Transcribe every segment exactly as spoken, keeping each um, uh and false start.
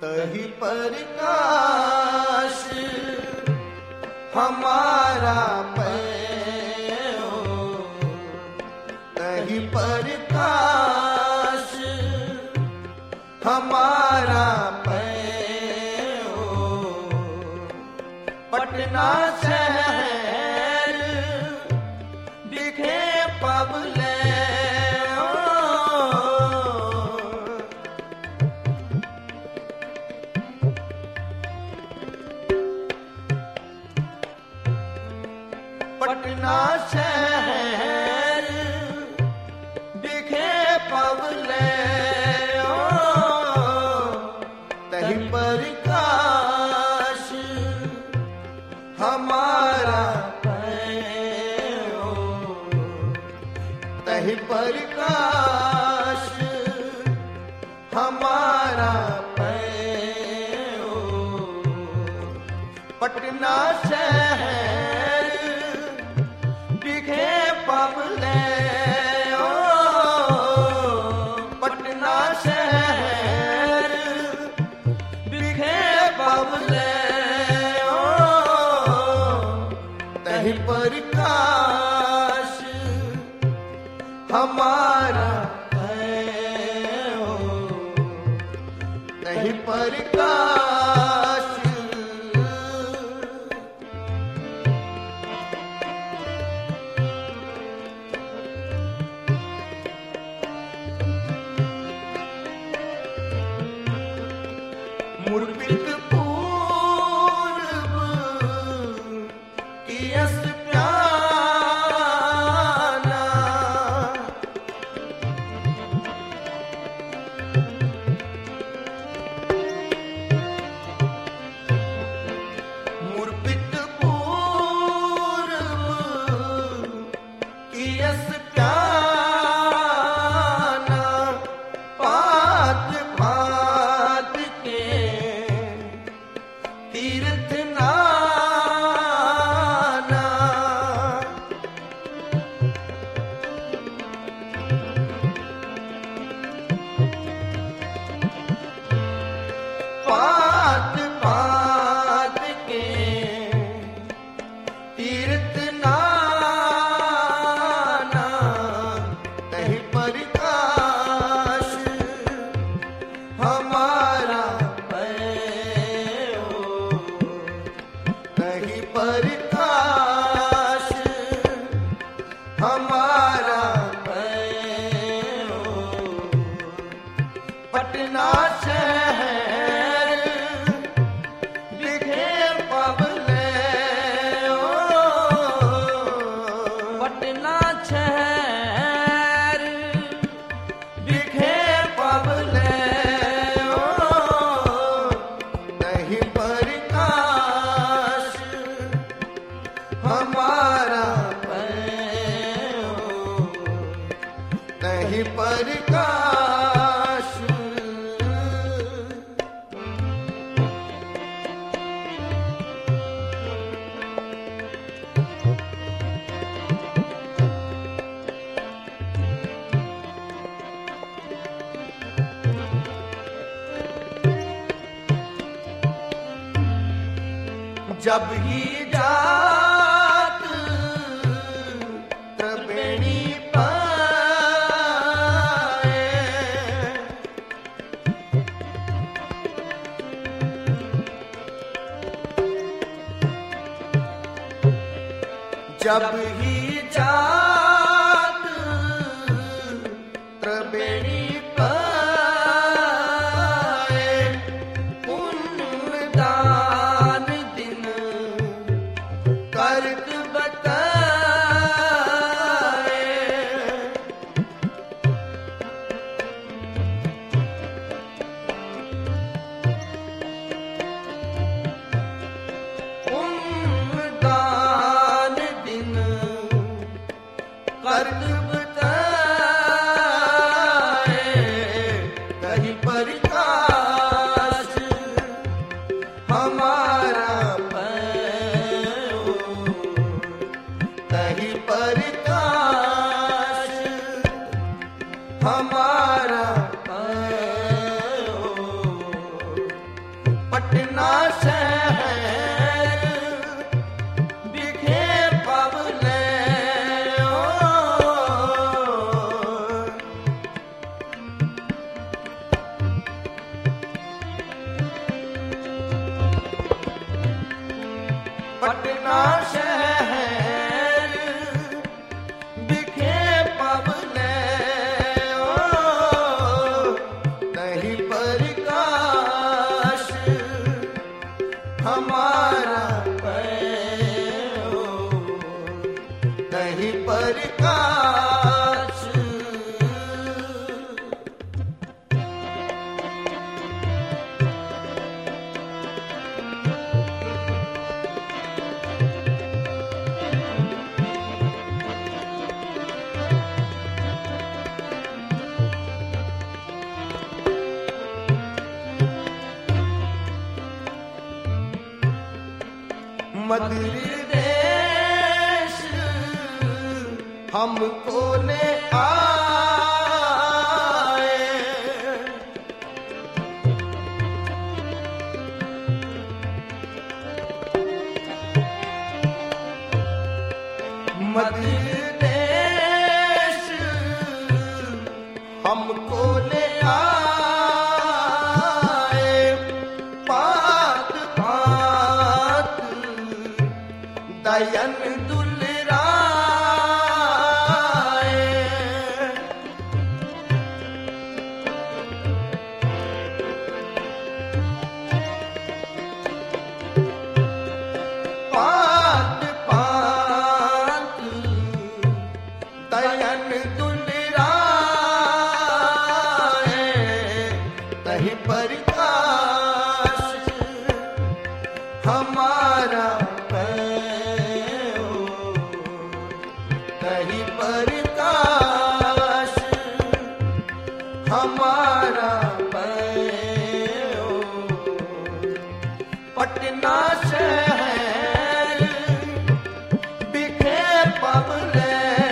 तही प्रकाश हमारा पैओ, तही प्रकाश हमारा पैओ। पटना शहर दिखे पबले, पटना शहर दिखे पबले, तही प्रकाश हमारा पैओ, तही प्रकाश हमारा पैओ। पटना शहर दिखे पबले, पटना शहर दिखे पबले, तही प्रकाश हमारा पैओ, तही प्रकाश। मुर्बित पूर्व की यस प्याना, मुर्बित पूर्व की यस प्याना, पात भात के तीर्थ नाना, पात पात के तीर्थ नाना, तही प्रकाश हमारा पैओ, तही प्रकाश हमारा पैओ। पटना शहर दिखे पबले, पटना शहर दिखे पबले, तही प्रकाश हमारा पैओ, तही प्रकाश। जब ही जात त्रिवेणी पाए, जब ही जात त्रिवेणी पाए, पुण्य दान दिन करत बताए, पुण्य दान दिन पटना शहर बिखे पवले पटना शहर बिखे पवले नहीं प्रकाश हमारा नहीं प्रकाश मदरी देश हमको ले आए मदरी देश हमको ले आए पात पात दयन दुलराए पात पात दयन दुलराए नहीं प्रकाश हमारा नहीं प्रकाश हमारा पटना शहर बिखे पवले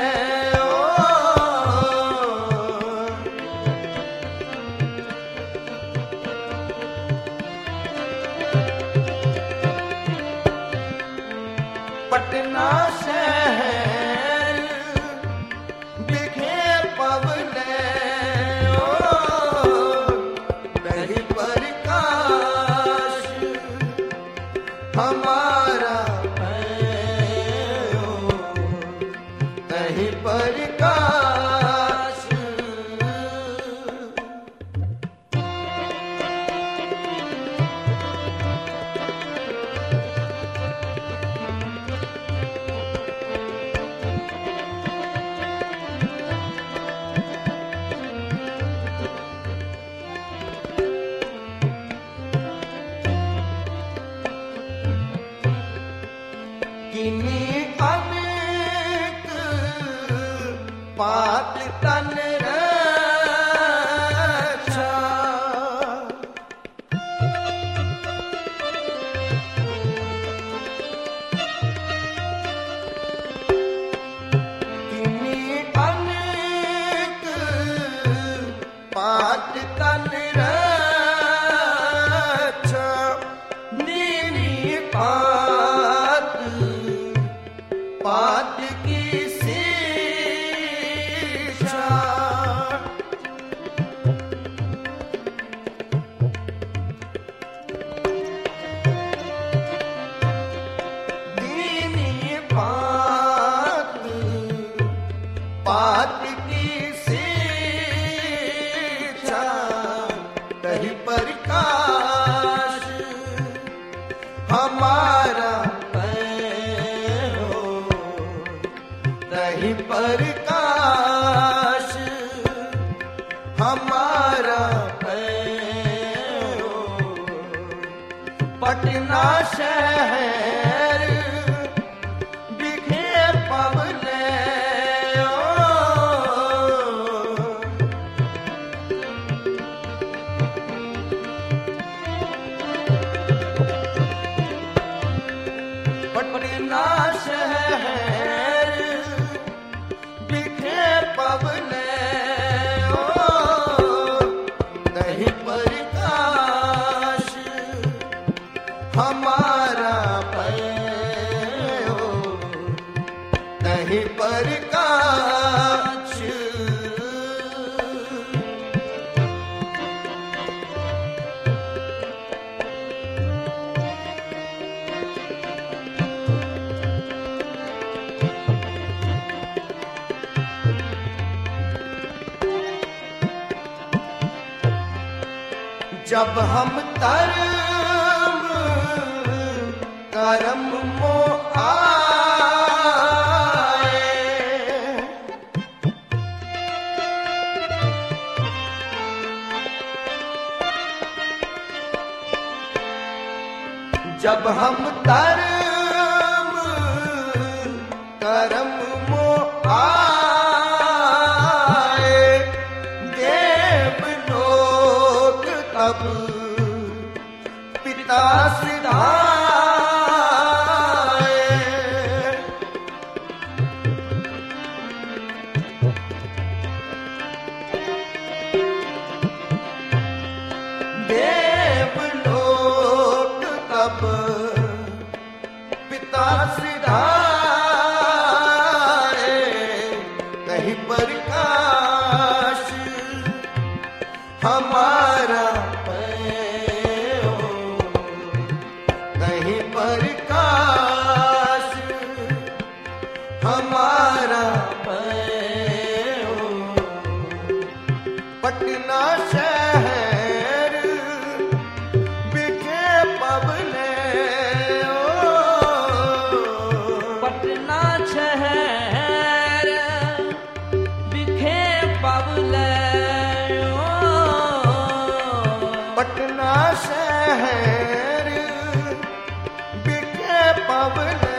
पटना शहर बिखे पवले नहीं प्रकाश हमारा नहीं प्रकाश किन्नी अनेक पात तन रक्षा किन्नी अनेक पात तन रक्षा नीनी पात पात की शिक्षा दीनी पात पात की शिक्षा नहीं प्रकाश हमारा नहीं प्रकाश हमारा पटना शहर बिखे पवले पटना शहर बिखे पवले नहीं प्रकाश जब हम तरम करम मो आए, जब हम तरम करम मो आए, देवलोक तब पिता सिधाए, देवलोक तब पिता सिधाए, कहीं प्रकाश हमारा पयो, कहीं प्रकाश हमारा पयो, पटना शहर बिके पवने, पटना शहर बिखे पवले, पटना शहर बिके पवने,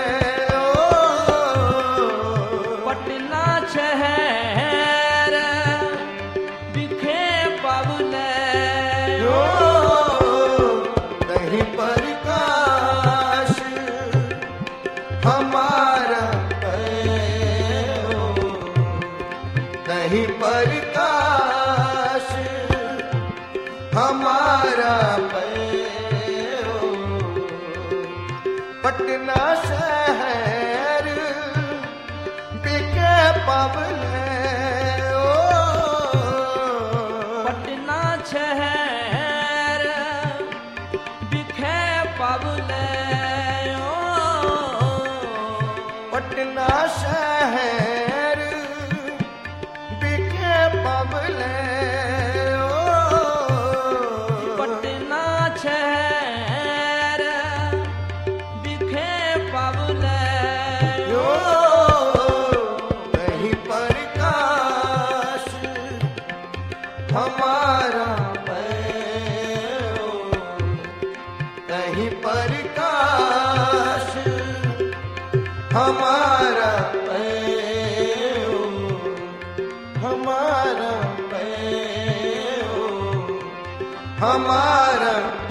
पटना शहर बिखे पवले, कहीं प्रकाश हमारा पयो, कहीं प्रकाश हमारा पयो, पटना शहर बिके पवले, पटना शहर बिखे पवले, पटना शहर बिके पवले, पटना शहर बिखे पवले, कहीं प्रकाश हमारा पयो, कहीं प्रकाश हमारा पयो, हमारा पयो, हमारा